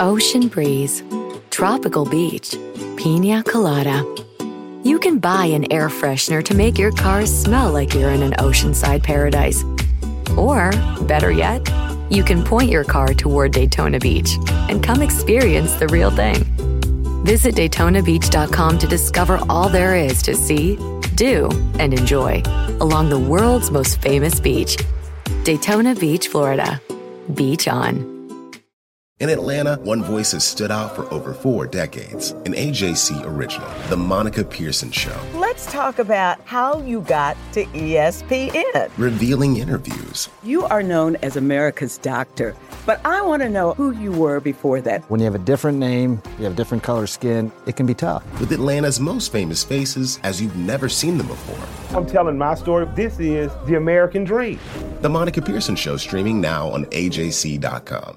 Ocean breeze, tropical beach, pina colada. You can buy an air freshener to make your car smell like you're in an oceanside paradise. Or, better yet, you can point your car toward Daytona Beach and come experience the real thing. Visit DaytonaBeach.com to discover all there is to see, do, and enjoy along the world's most famous beach. Daytona Beach, Florida. Beach on. In Atlanta, one voice has stood out for over 4 decades. An AJC original, The Monica Pearson Show. Let's talk about how you got to ESPN. Revealing interviews. You are known as America's doctor, but I want to know who you were before that. When you have a different name, you have different color skin, it can be tough. With Atlanta's most famous faces as you've never seen them before. I'm telling my story. This is the American dream. The Monica Pearson Show, streaming now on AJC.com.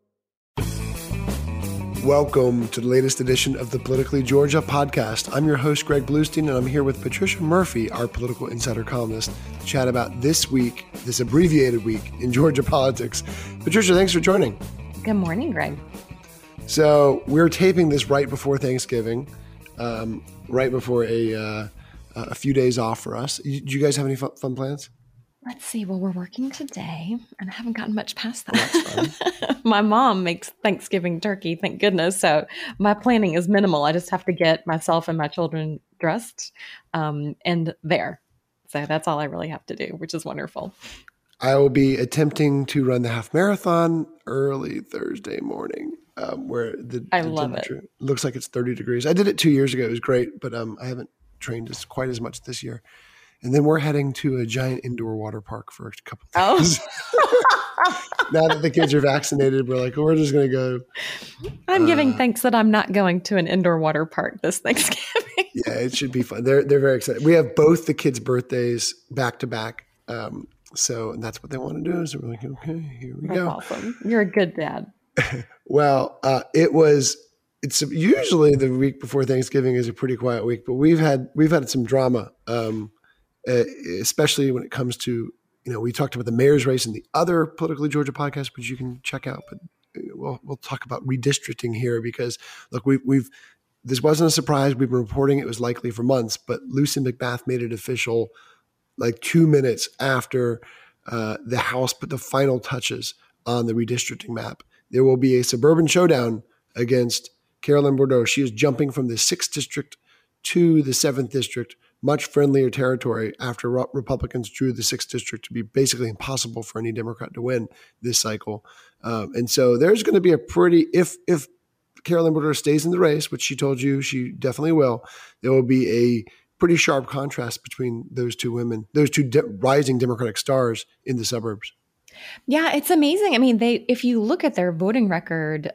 Welcome to the latest edition of the Politically Georgia podcast. I'm your host, Greg Bluestein, and I'm here with Patricia Murphy, our political insider columnist, to chat about this week, this abbreviated week in Georgia politics. Patricia, thanks for joining. Good morning, Greg. So we're taping this right before Thanksgiving, right before a few days off for us. Do you guys have any fun plans? Let's see. Well, we're working today, and I haven't gotten much past that. My mom makes Thanksgiving turkey, thank goodness. So my planning is minimal. I just have to get myself and my children dressed and there. So that's all I really have to do, which is wonderful. I will be attempting to run the half marathon early Thursday morning, where the love temperature looks like it's 30 degrees. I did it 2 years ago. It was great, but I haven't trained quite as much this year. And then we're heading to a giant indoor water park for a couple of days. Now that the kids are vaccinated, we're like, we're just going to go. I'm giving thanks that I'm not going to an indoor water park this Thanksgiving. Yeah, it should be fun. They're very excited. We have both the kids' birthdays back to back. So that's what they want to do. So we're like, okay, here we go. Awesome. You're a good dad. Well, it's usually the week before Thanksgiving is a pretty quiet week, but we've had some drama. Especially when it comes to, we talked about the mayor's race in the other Politically Georgia podcast, which you can check out. But we'll talk about redistricting here because, look, this wasn't a surprise. We've been reporting it was likely for months, but Lucy McBath made it official like 2 minutes after the House put the final touches on the redistricting map. There will be a suburban showdown against Carolyn Bourdeaux. She is jumping from the 6th district to the 7th district, much friendlier territory after Republicans drew the 6th district to be basically impossible for any Democrat to win this cycle. And so there's going to be a pretty, if Carolyn Bourdeaux stays in the race, which she told you she definitely will, there will be a pretty sharp contrast between those two women, those two rising Democratic stars in the suburbs. Yeah, it's amazing. I mean, if you look at their voting records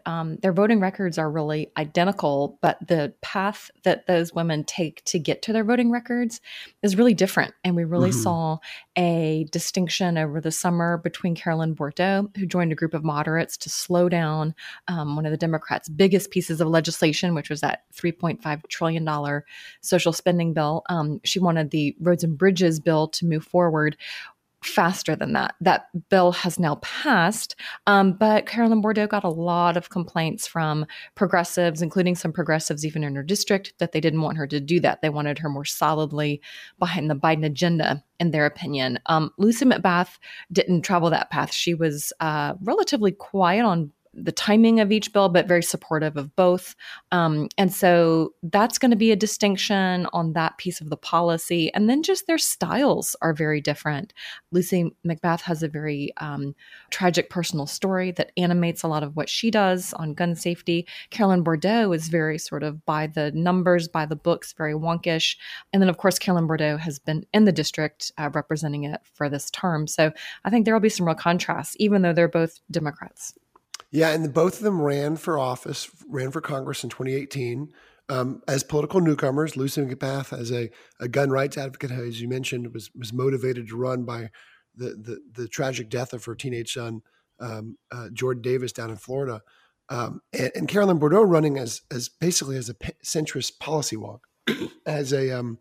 are really identical, but the path that those women take to get to their voting records is really different. And we really saw a distinction over the summer between Carolyn Bourdeaux, who joined a group of moderates to slow down one of the Democrats' biggest pieces of legislation, which was that $3.5 trillion social spending bill. She wanted the roads and bridges bill to move forward faster than that. That bill has now passed, but Carolyn Bourdeaux got a lot of complaints from progressives, including some progressives even in her district, that they didn't want her to do that. They wanted her more solidly behind the Biden agenda, in their opinion. Lucy McBath didn't travel that path. She was relatively quiet on the timing of each bill, but very supportive of both. And so that's going to be a distinction on that piece of the policy. And then just their styles are very different. Lucy McBath has a very tragic personal story that animates a lot of what she does on gun safety. Carolyn Bourdeaux is very sort of by the numbers, by the books, very wonkish. And then, of course, Carolyn Bourdeaux has been in the district representing it for this term. So I think there will be some real contrasts, even though they're both Democrats. Yeah, and both of them ran for Congress in 2018 as political newcomers. Lucy McBath, as a gun rights advocate, as you mentioned, was motivated to run by the tragic death of her teenage son, Jordan Davis, down in Florida, and Carolyn Bourdeaux running as basically as a centrist policy wonk, as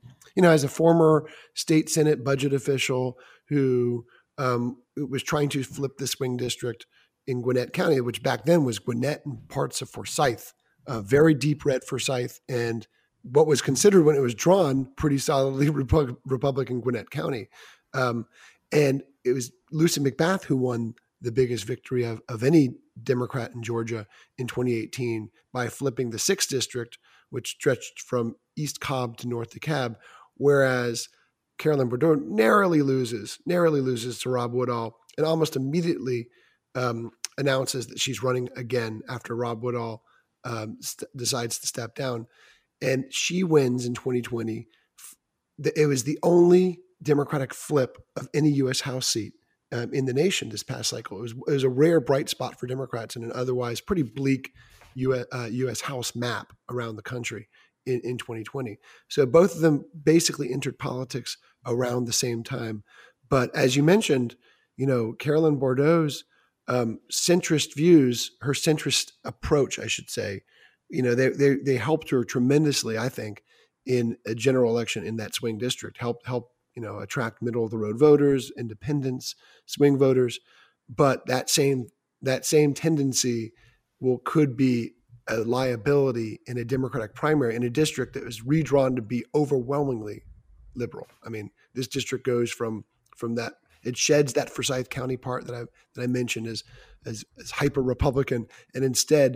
a former state Senate budget official who was trying to flip the swing district in Gwinnett County, which back then was Gwinnett and parts of Forsyth, very deep red Forsyth, and what was considered when it was drawn pretty solidly Republican Gwinnett County. And it was Lucy McBath who won the biggest victory of any Democrat in Georgia in 2018 by flipping the 6th district, which stretched from East Cobb to North DeKalb, whereas Carolyn Bourdeaux narrowly loses to Rob Woodall and almost immediately announces that she's running again after Rob Woodall decides to step down. And she wins in 2020. It was the only Democratic flip of any U.S. House seat in the nation this past cycle. It was a rare bright spot for Democrats in an otherwise pretty bleak U.S. House map around the country in 2020. So both of them basically entered politics around the same time. But as you mentioned, Carolyn Bourdeaux's centrist views, her centrist approach, I should say, they helped her tremendously, I think, in a general election in that swing district, help attract middle of the road voters, independents, swing voters. But that same tendency could be a liability in a Democratic primary in a district that was redrawn to be overwhelmingly liberal. I mean, this district goes from that, it sheds that Forsyth County part that I mentioned as hyper Republican, and instead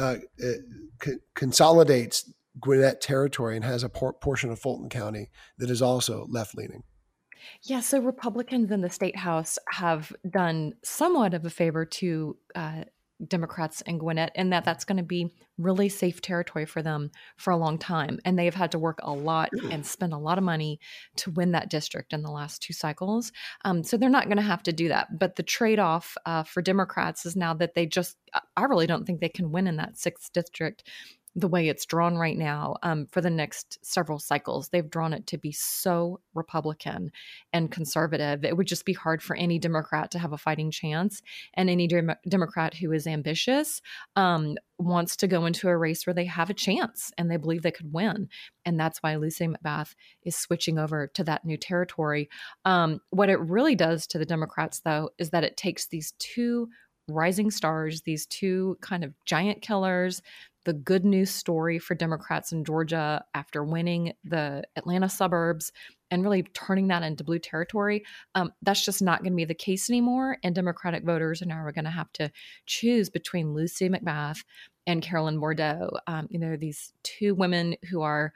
consolidates Gwinnett territory and has a portion of Fulton County that is also left leaning. Yeah, so Republicans in the state house have done somewhat of a favor to Democrats in Gwinnett, in that that's going to be really safe territory for them for a long time. And they've had to work a lot and spend a lot of money to win that district in the last 2 cycles. So they're not going to have to do that. But the trade-off for Democrats is now that I really don't think they can win in that 6th district the way it's drawn right now for the next several cycles. They've drawn it to be so Republican and conservative. It would just be hard for any Democrat to have a fighting chance. And any Democrat who is ambitious wants to go into a race where they have a chance and they believe they could win. And that's why Lucy McBath is switching over to that new territory. What it really does to the Democrats, though, is that it takes these 2 rising stars, these 2 kind of giant killers, the good news story for Democrats in Georgia after winning the Atlanta suburbs and really turning that into blue territory. That's just not going to be the case anymore. And Democratic voters are now going to have to choose between Lucy McBath and Carolyn Bourdeaux. These 2 women who are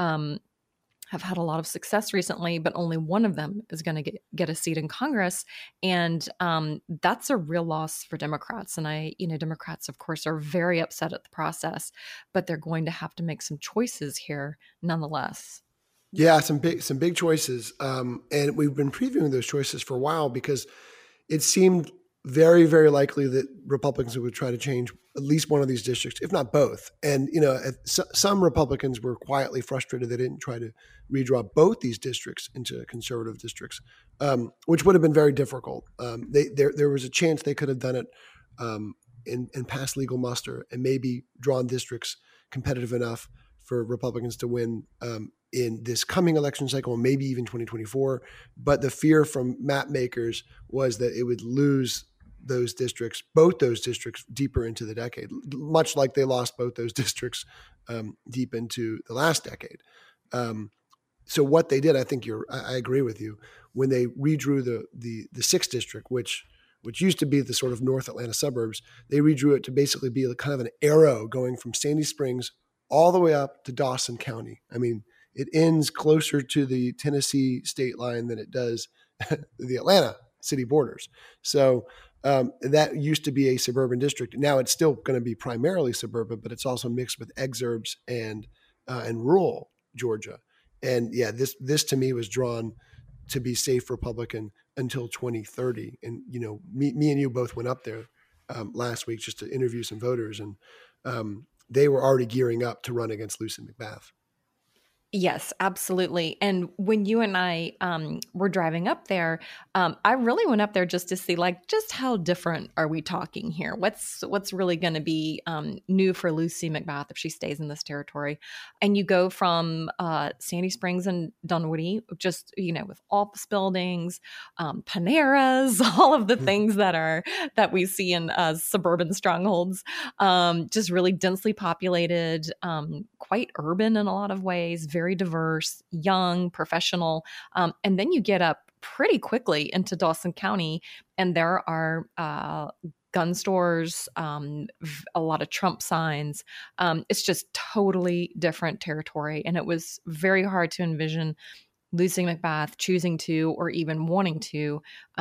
have had a lot of success recently, but only one of them is going to get a seat in Congress. And that's a real loss for Democrats. And Democrats, of course, are very upset at the process, but they're going to have to make some choices here nonetheless. Yeah, some big choices. And we've been previewing those choices for a while because it seemed very, very likely that Republicans would try to change at least one of these districts, if not both. And, some Republicans were quietly frustrated they didn't try to redraw both these districts into conservative districts, which would have been very difficult. There was a chance they could have done it and passed legal muster and maybe drawn districts competitive enough for Republicans to win in this coming election cycle, maybe even 2024. But the fear from map makers was that it would lose both those districts deeper into the decade, much like they lost both those districts deep into the last decade. So what they did, I think I agree with you, when they redrew the 6th district, which used to be the sort of North Atlanta suburbs, they redrew it to basically be kind of an arrow going from Sandy Springs all the way up to Dawson County. I mean, it ends closer to the Tennessee state line than it does the Atlanta city borders. So that used to be a suburban district. Now it's still going to be primarily suburban, but it's also mixed with exurbs and rural Georgia. And yeah, this to me was drawn to be safe Republican until 2030. And me and you both went up there last week just to interview some voters, and they were already gearing up to run against Lucy McBath. Yes, absolutely. And when you and I were driving up there, I really went up there just to see, like, just how different are we talking here? What's really going to be new for Lucy McBath if she stays in this territory? And you go from Sandy Springs and Dunwoody, just with office buildings, Paneras, all of the things that we see in suburban strongholds, just really densely populated, quite urban in a lot of ways, very diverse, young, professional. And then you get up pretty quickly into Dawson County, and there are gun stores, a lot of Trump signs. It's just totally different territory. And it was very hard to envision Lucy McBath choosing to, or even wanting to,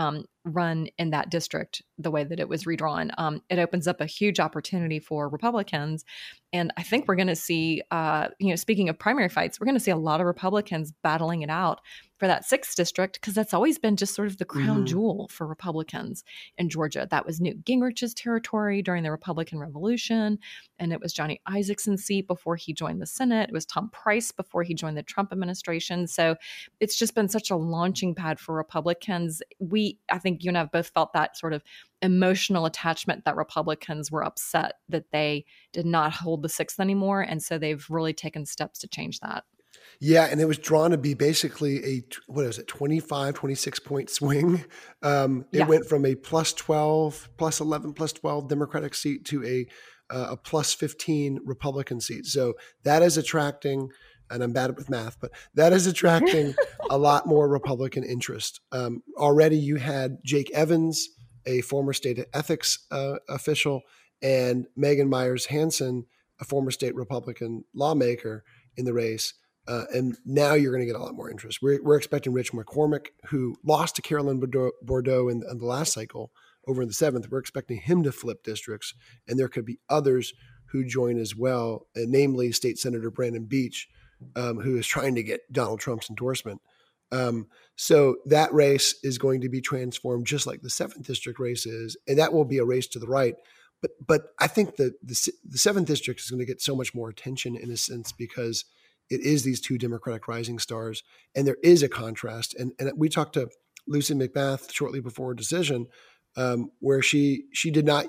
run in that district the way that it was redrawn. It opens up a huge opportunity for Republicans. And I think we're going to see, speaking of primary fights, we're going to see a lot of Republicans battling it out for that 6th district, because that's always been just sort of the crown jewel for Republicans in Georgia. That was Newt Gingrich's territory during the Republican Revolution. And it was Johnny Isaacsen's seat before he joined the Senate. It was Tom Price before he joined the Trump administration. So it's just been such a launching pad for Republicans. I think you and I have both felt that sort of emotional attachment, that Republicans were upset that they did not hold the 6th anymore. And so they've really taken steps to change that. Yeah, and it was drawn to be basically 25, 26 point swing. It went from a plus 12, plus 11, plus 12 Democratic seat to a plus 15 Republican seat. So that is attracting, and I'm bad with math, but that is attracting a lot more Republican interest. Already you had Jake Evans, a former state ethics official, and Megan Myers Hansen, a former state Republican lawmaker, in the race. And now you're going to get a lot more interest. We're expecting Rich McCormick, who lost to Carolyn Bourdeaux in the last cycle over in the 7th. We're expecting him to flip districts, and there could be others who join as well, namely State Senator Brandon Beach, who is trying to get Donald Trump's endorsement. So that race is going to be transformed just like the 7th district race is, and that will be a race to the right. But I think the 7th district is going to get so much more attention in a sense because it is these two Democratic rising stars, and there is a contrast. And we talked to Lucy McBath shortly before her decision, where she did not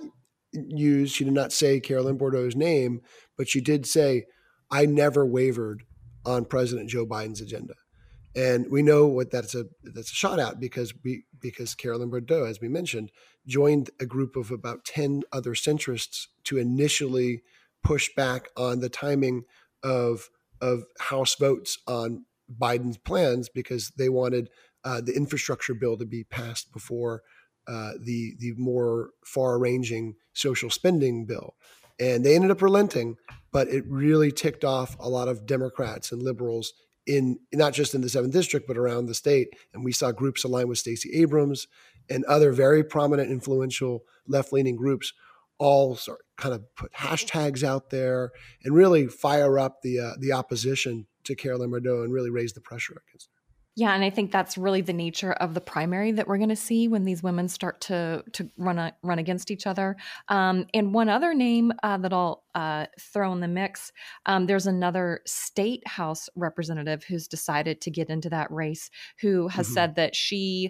say Carolyn Bourdeaux's name, but she did say, "I never wavered on President Joe Biden's agenda." And we know what that's a shot at because Carolyn Bourdeaux, as we mentioned, joined a group of about 10 other centrists to initially push back on the timing of House votes on Biden's plans because they wanted the infrastructure bill to be passed before the more far-ranging social spending bill. And they ended up relenting, but it really ticked off a lot of Democrats and liberals in not just in the 7th district, but around the state. And we saw groups align with Stacey Abrams and other very prominent, influential left-leaning groups all sort of kind of put hashtags out there and really fire up the opposition to Carolyn Bourdeaux and really raise the pressure against her. Yeah, and I think that's really the nature of the primary that we're going to see when these women start to run against each other. And one other name that I'll throw in the mix, there's another state house representative who's decided to get into that race, who has said that she,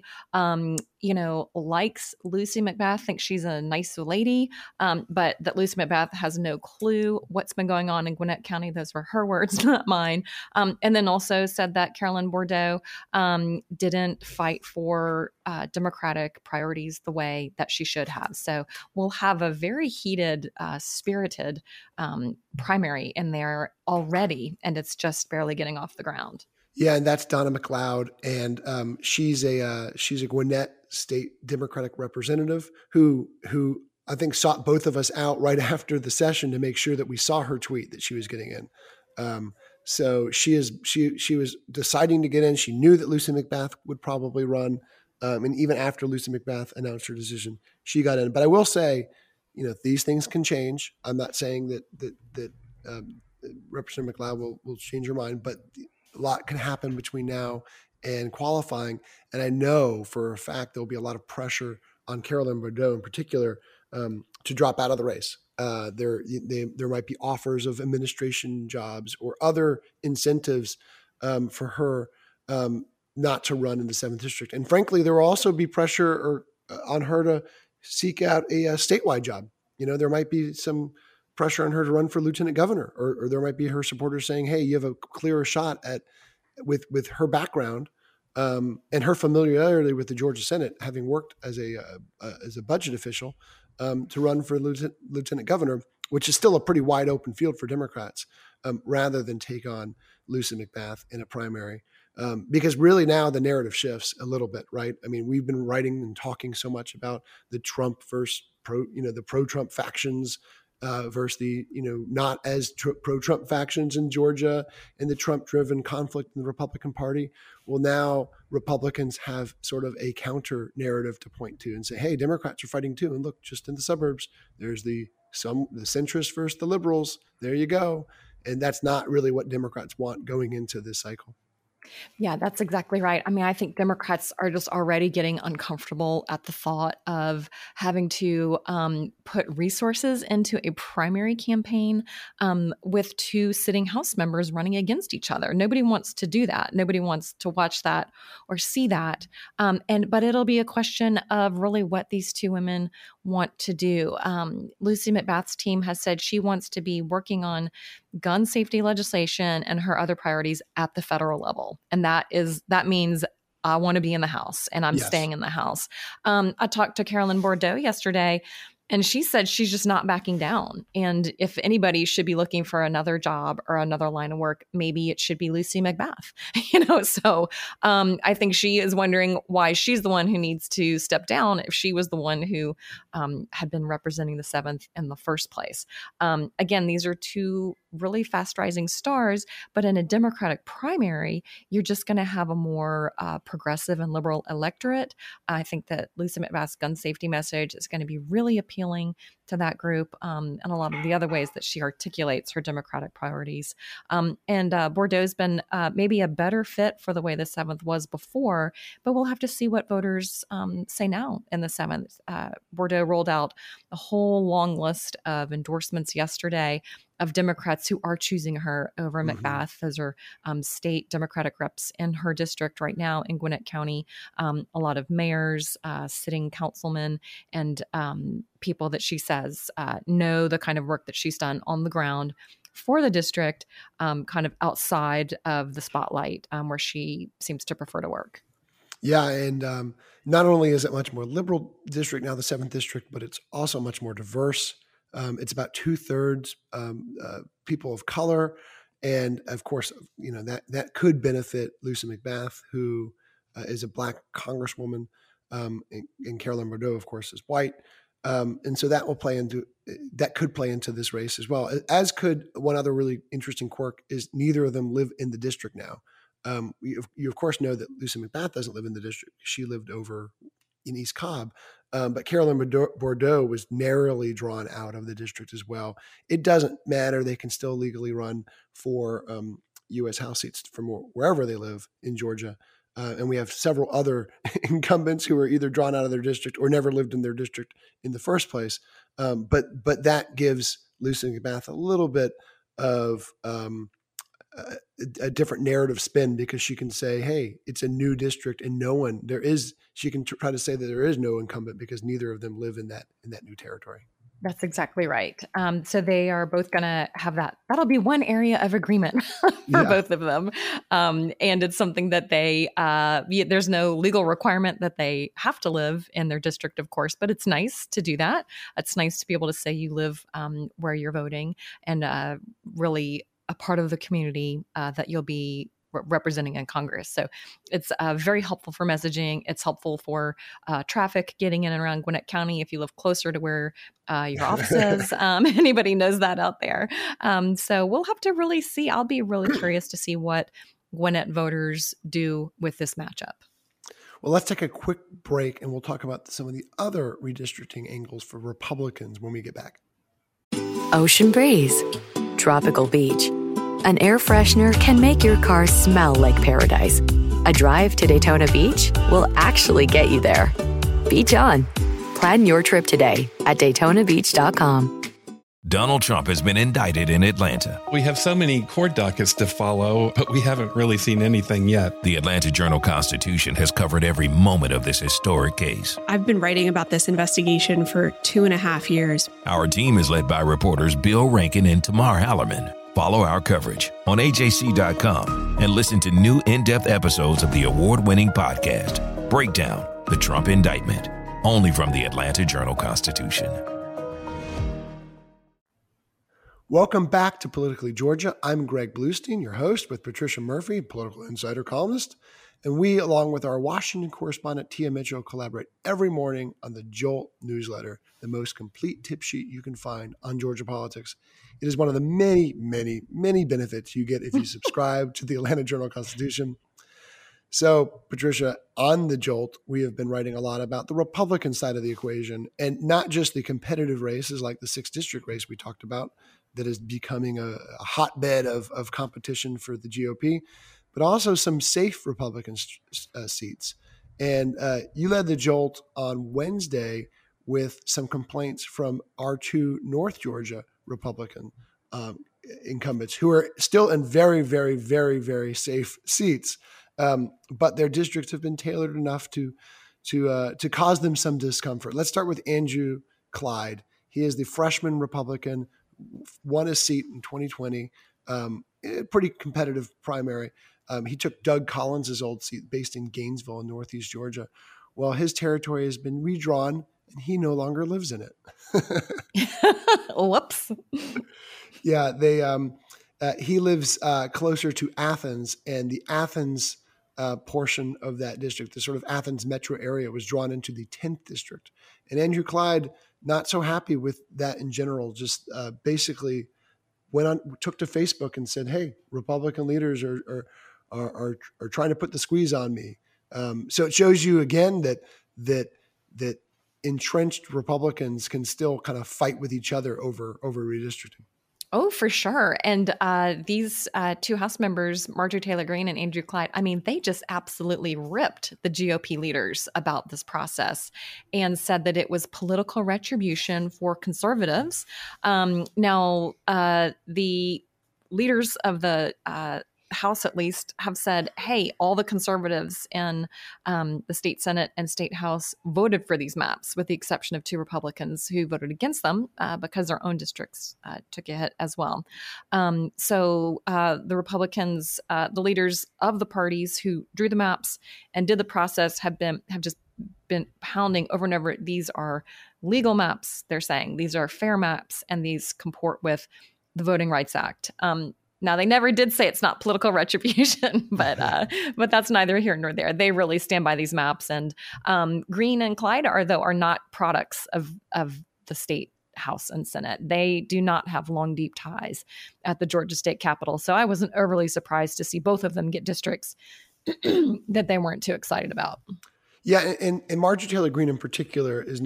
likes Lucy McBath, thinks she's a nice lady, but that Lucy McBath has no clue what's been going on in Gwinnett County. Those were her words, not mine. And then also said that Carolyn Bourdeaux didn't fight for Democratic priorities the way that she should have. So we'll have a very heated, spirited primary in there already, and it's just barely getting off the ground. Yeah, and that's Donna McLeod, and she's a Gwinnett State Democratic representative who I think sought both of us out right after the session to make sure that we saw her tweet that she was getting in. So she was deciding to get in. She knew that Lucy McBath would probably run, and even after Lucy McBath announced her decision, she got in. But I will say, these things can change. I'm not saying that Representative McLeod will change her mind, but a lot can happen between now and qualifying. And I know for a fact there'll be a lot of pressure on Carolyn Bourdeaux in particular to drop out of the race. There might be offers of administration jobs or other incentives for her not to run in the 7th District. And frankly, there will also be pressure on her to seek out a statewide job. There might be some pressure on her to run for lieutenant governor, or there might be her supporters saying, hey, you have a clearer shot with her background and her familiarity with the Georgia Senate, having worked as a budget official, to run for lieutenant governor, which is still a pretty wide open field for Democrats, rather than take on Lucy McBath in a primary. Because really now the narrative shifts a little bit, right? I mean, we've been writing and talking so much about the Trump versus the pro-Trump factions versus the not as pro-Trump factions in Georgia, and the Trump-driven conflict in the Republican Party. Well, now Republicans have sort of a counter narrative to point to and say, hey, Democrats are fighting too. And look, just in the suburbs, there's the centrists versus the liberals. There you go. And that's not really what Democrats want going into this cycle. Yeah, that's exactly right. I mean, I think Democrats are just already getting uncomfortable at the thought of having to put resources into a primary campaign with 2 sitting House members running against each other. Nobody wants to do that. Nobody wants to watch that or see that. But it'll be a question of really what these 2 women want to do. Lucy McBath's team has said she wants to be working on gun safety legislation and her other priorities at the federal level. And that means I want to be in the House, and I'm staying in the House. I talked to Carolyn Bourdeaux yesterday, and she said she's just not backing down. And if anybody should be looking for another job or another line of work, maybe it should be Lucy McBath. So I think she is wondering why she's the one who needs to step down if she was the one who had been representing the 7th in the first place. Again, these are 2 really fast rising stars, but in a Democratic primary, you're just going to have a more progressive and liberal electorate. I think that Lucy McBath's gun safety message is going to be really appealing to that group, and a lot of the other ways that she articulates her Democratic priorities. And Bourdeaux's been maybe a better fit for the way the 7th was before, but we'll have to see what voters say now in the 7th. Bourdeaux rolled out a whole long list of endorsements yesterday of Democrats who are choosing her over McBath. Those are state Democratic reps in her district right now in Gwinnett County, a lot of mayors, sitting councilmen, and people that she says know the kind of work that she's done on the ground for the district, kind of outside of the spotlight where she seems to prefer to work. Yeah, and not only is it much more liberal district now, the 7th District, but it's also much more diverse. It's about 2/3 people of color. And of course, that could benefit Lucy McBath, who is a Black congresswoman, and Carolyn Bourdeaux, of course, is white. And so that could play into this race as well. As could one other really interesting quirk is neither of them live in the district now. You of course know that Lucy McBath doesn't live in the district. She lived over in East Cobb. But Carolyn Bourdeaux was narrowly drawn out of the district as well. It doesn't matter. They can still legally run for U.S. House seats from wherever they live in Georgia. And we have several other incumbents who are either drawn out of their district or never lived in their district in the first place. But that gives Lucy McBath a little bit of a different narrative spin, because she can say, hey, it's a new district and she can try to say that there is no incumbent because neither of them live in that new territory. That's exactly right. So they are both going to have that. That'll be one area of agreement for both of them. And it's something that there's no legal requirement that they have to live in their district, of course, but it's nice to do that. It's nice to be able to say you live where you're voting and really a part of the community that you'll be representing in Congress. So it's very helpful for messaging. It's helpful for traffic getting in and around Gwinnett County if you live closer to where your office is. Anybody knows that out there. So we'll have to really see. I'll be really curious to see what Gwinnett voters do with this matchup. Well, let's take a quick break and we'll talk about some of the other redistricting angles for Republicans when we get back. Ocean breeze, tropical beach. An air freshener can make your car smell like paradise. A drive to Daytona Beach will actually get you there. Beach on. Plan your trip today at DaytonaBeach.com. Donald Trump has been indicted in Atlanta. We have so many court dockets to follow, but we haven't really seen anything yet. The Atlanta Journal-Constitution has covered every moment of this historic case. I've been writing about this investigation for 2.5 years. Our team is led by reporters Bill Rankin and Tamar Hallerman. Follow our coverage on AJC.com and listen to new in-depth episodes of the award-winning podcast, Breakdown, the Trump Indictment, only from the Atlanta Journal-Constitution. Welcome back to Politically Georgia. I'm Greg Bluestein, your host, with Patricia Murphy, political insider columnist. And we, along with our Washington correspondent, Tia Mitchell, collaborate every morning on the Jolt newsletter, the most complete tip sheet you can find on Georgia politics. It is one of the many, many, many benefits you get if you subscribe to the Atlanta Journal-Constitution. So, Patricia, on the Jolt, we have been writing a lot about the Republican side of the equation, and not just the competitive races like the 6th district race we talked about that is becoming a hotbed of competition for the GOP, but also some safe Republican seats. And you led the Jolt on Wednesday with some complaints from our 2 North Georgia Republican incumbents who are still in very, very, very, very safe seats. But their districts have been tailored enough to cause them some discomfort. Let's start with Andrew Clyde. He is the freshman Republican, won a seat in 2020, a pretty competitive primary. He took Doug Collins' old seat based in Gainesville in Northeast Georgia. Well, his territory has been redrawn and he no longer lives in it. Whoops. Yeah, he lives closer to Athens, and the Athens portion of that district, the sort of Athens metro area, was drawn into the 10th district. And Andrew Clyde, not so happy with that in general, just basically took to Facebook and said, "Hey, Republican leaders are trying to put the squeeze on me." So it shows you again that entrenched Republicans can still kind of fight with each other over redistricting. Oh, for sure. And these 2 House members, Marjorie Taylor Greene and Andrew Clyde, I mean, they just absolutely ripped the GOP leaders about this process and said that it was political retribution for conservatives. Now, the leaders of the House, at least, have said, hey, all the conservatives in the state Senate and state House voted for these maps, with the exception of 2 Republicans who voted against them because their own districts took a hit as well. So the Republicans, the leaders of the parties who drew the maps and did the process have just been pounding over and over. These are legal maps, they're saying. These are fair maps, and these comport with the Voting Rights Act. Now, they never did say it's not political retribution, but that's neither here nor there. They really stand by these maps. And Greene and Clyde are not products of the state House and Senate. They do not have long, deep ties at the Georgia state capitol. So I wasn't overly surprised to see both of them get districts that they weren't too excited about. Yeah, and Marjorie Taylor Greene in particular is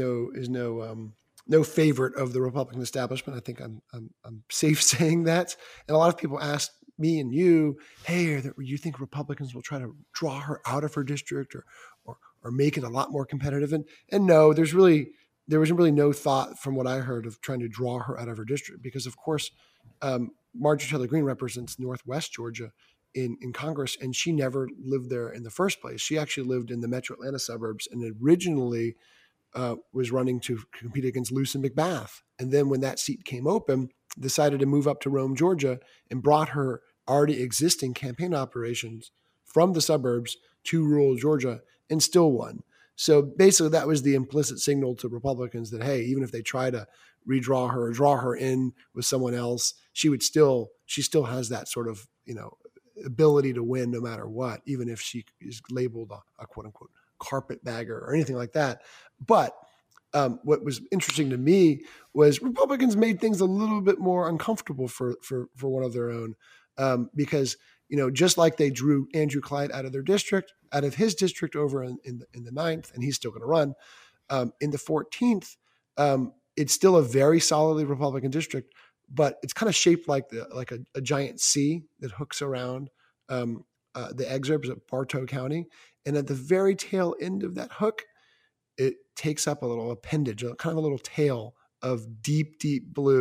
no favorite of the Republican establishment. I think I'm safe saying that. And a lot of people ask me and you, hey, you think Republicans will try to draw her out of her district or make it a lot more competitive? And no, there was really no thought from what I heard of trying to draw her out of her district, because of course, Marjorie Taylor Greene represents Northwest Georgia in Congress, and she never lived there in the first place. She actually lived in the metro Atlanta suburbs and originally was running to compete against Lucy McBath. And then when that seat came open, decided to move up to Rome, Georgia, and brought her already existing campaign operations from the suburbs to rural Georgia and still won. So basically that was the implicit signal to Republicans that, hey, even if they try to redraw her or draw her in with someone else, she still has that sort of, ability to win no matter what, even if she is labeled a quote unquote carpetbagger or anything like that. But what was interesting to me was Republicans made things a little bit more uncomfortable for one of their own, because just like they drew Andrew Clyde out of his district over in the 9th, and he's still going to run in the 14th. It's still a very solidly Republican district, but it's kind of shaped like a giant C that hooks around the exurbs of Bartow County. And at the very tail end of that hook, it takes up a little appendage, kind of a little tail of deep, deep blue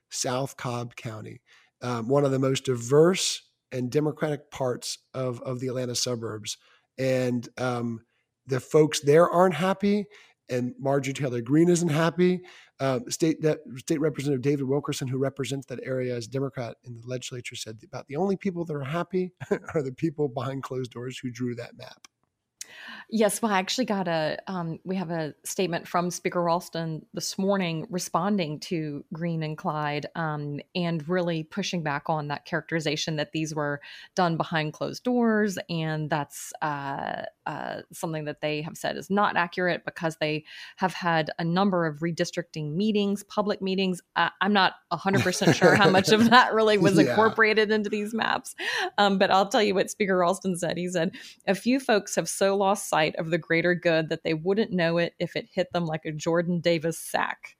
South Cobb County, one of the most diverse and democratic parts of the Atlanta suburbs. And the folks there aren't happy, and Marjorie Taylor Greene isn't happy. State Representative David Wilkerson, who represents that area as Democrat in the legislature, said about the only people that are happy are the people behind closed doors who drew that map. Yes, well, I actually got we have a statement from Speaker Ralston this morning responding to Greene and Clyde and really pushing back on that characterization that these were done behind closed doors. And that's something that they have said is not accurate because they have had a number of redistricting meetings, public meetings. I'm not 100% sure how much of that really was incorporated into these maps. But I'll tell you what Speaker Ralston said. He said, a few folks have so lost sight of the greater good that they wouldn't know it if it hit them like a Jordan Davis sack.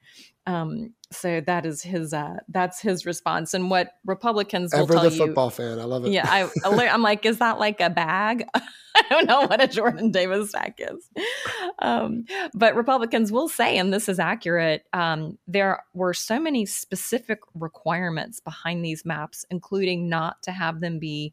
So that is that's his response. And what Republicans will tell you. Ever the football fan. I love it. Yeah. I'm like, is that like a bag? I don't know what a Jordan Davis sack is. But Republicans will say, and this is accurate, there were so many specific requirements behind these maps, including not to have them be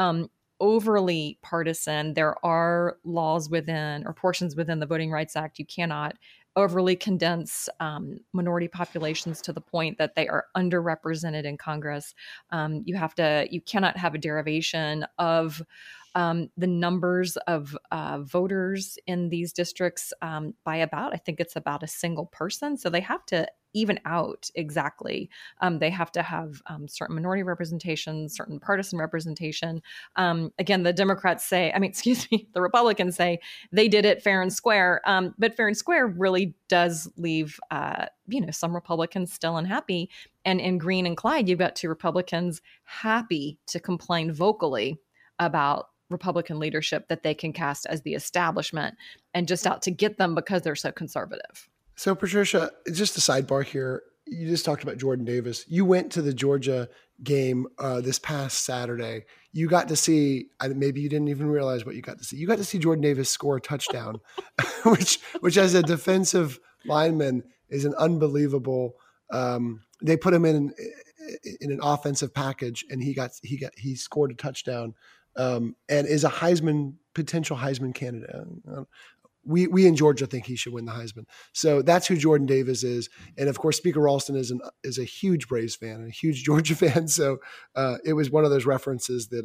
overly partisan. There are laws within or portions within the Voting Rights Act. You cannot overly condense minority populations to the point that they are underrepresented in Congress. You cannot have a derivation of the numbers of voters in these districts by about, I think it's about a single person. So they have to even out exactly. They have to have certain minority representation, certain partisan representation. Again, the Democrats say, the Republicans say they did it fair and square. But fair and square really does leave, some Republicans still unhappy. And in Greene and Clyde, you've got two Republicans happy to complain vocally about Republican leadership that they can cast as the establishment and just out to get them because they're so conservative. So, Patricia, just a sidebar here. You just talked about Jordan Davis. You went to the Georgia game this past Saturday. You got to see, maybe you didn't even realize what you got to see. You got to see Jordan Davis score a touchdown, which as a defensive lineman is an unbelievable. They put him in an offensive package, and he scored a touchdown, and is a potential Heisman candidate. We in Georgia think he should win the Heisman. So that's who Jordan Davis is. And of course, Speaker Ralston is a huge Braves fan and a huge Georgia fan. So it was one of those references that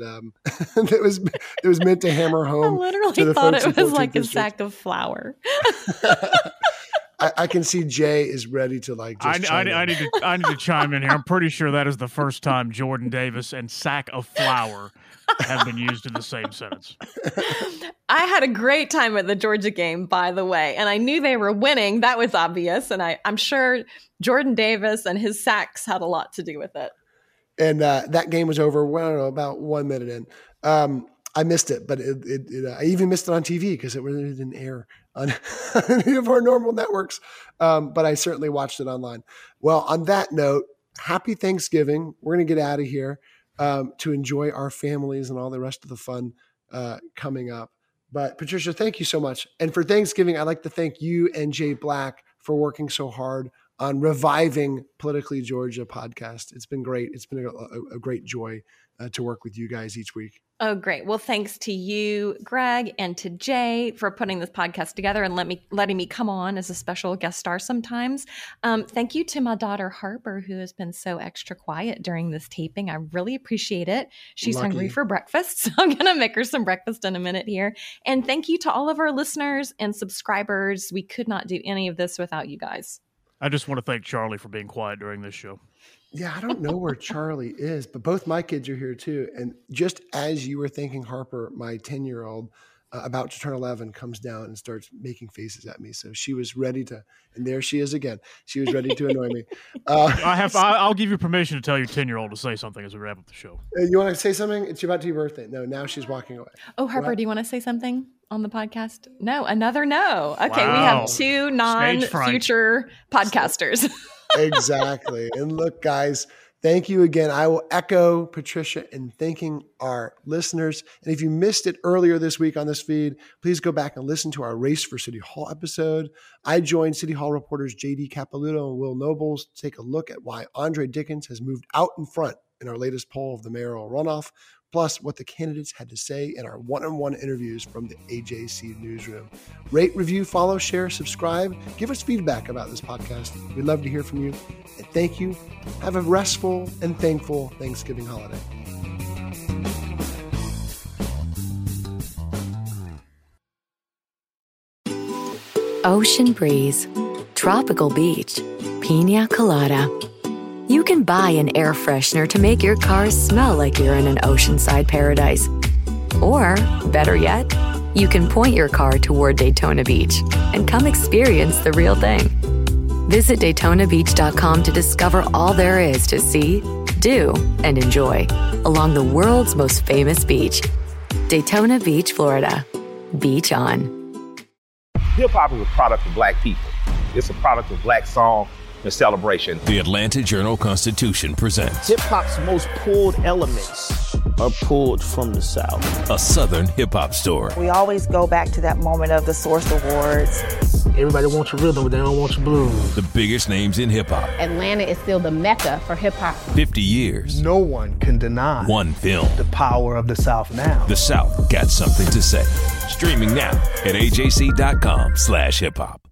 it was meant to hammer home. I literally thought it was like a sack of flour. I can see Jay is ready to I need to chime in here. I'm pretty sure that is the first time Jordan Davis and sack of flour have been used in the same sentence. I had a great time at the Georgia game, by the way, and I knew they were winning. That was obvious, and I'm sure Jordan Davis and his sacks had a lot to do with it. And that game was over, I don't know, about 1 minute in. I missed it, but I even missed it on TV because it really didn't air on any of our normal networks. But I certainly watched it online. Well, on that note, happy Thanksgiving. We're going to get out of here to enjoy our families and all the rest of the fun coming up. But Patricia, thank you so much. And for Thanksgiving, I'd like to thank you and Jay Black for working so hard on reviving Politically Georgia podcast. It's been great. It's been a great joy to work with you guys each week. Oh, great. Well, thanks to you, Greg, and to Jay for putting this podcast together and letting me come on as a special guest star sometimes. Thank you to my daughter, Harper, who has been so extra quiet during this taping. I really appreciate it. She's hungry for breakfast, so I'm going to make her some breakfast in a minute here. And thank you to all of our listeners and subscribers. We could not do any of this without you guys. I just want to thank Charlie for being quiet during this show. Yeah, I don't know where Charlie is, but both my kids are here too. And just as you were thanking Harper, my 10-year-old about to turn 11 comes down and starts making faces at me. So she was ready to, and there she is again. She was ready to annoy me. I'll give you permission to tell your 10-year-old to say something as we wrap up the show. You want to say something? It's about to your birthday. No, now she's walking away. Oh, Harper, do you want to say something on the podcast? No, another no. Okay, wow. We have two non-future podcasters. Exactly. And look, guys, Thank you again. I will echo Patricia in thanking our listeners. And if you missed it earlier this week on this feed, please go back and listen to our Race for City Hall episode. I joined City Hall reporters J.D. Capilouto and Will Nobles to take a look at why Andre Dickens has moved out in front in our latest poll of the mayoral runoff, plus what the candidates had to say in our one-on-one interviews from the AJC newsroom. Rate, review, follow, share, subscribe. Give us feedback about this podcast. We'd love to hear from you. And thank you. Have a restful and thankful Thanksgiving holiday. Ocean breeze, tropical beach, pina colada. You can buy an air freshener to make your car smell like you're in an oceanside paradise. Or, better yet, you can point your car toward Daytona Beach and come experience the real thing. Visit DaytonaBeach.com to discover all there is to see, do, and enjoy along the world's most famous beach. Daytona Beach, Florida. Beach on. Hip-hop is a product of Black people. It's a product of Black song and celebration. The Atlanta Journal-Constitution presents hip-hop's most pulled elements are pulled from the South. A Southern hip-hop story. We always go back to that moment of the Source Awards. Everybody wants your rhythm, but they don't want your blues. The biggest names in hip-hop. Atlanta is still the mecca for hip-hop. 50 years. No one can deny one film. The power of the South now. The South got something to say. Streaming now at AJC.com/hiphop.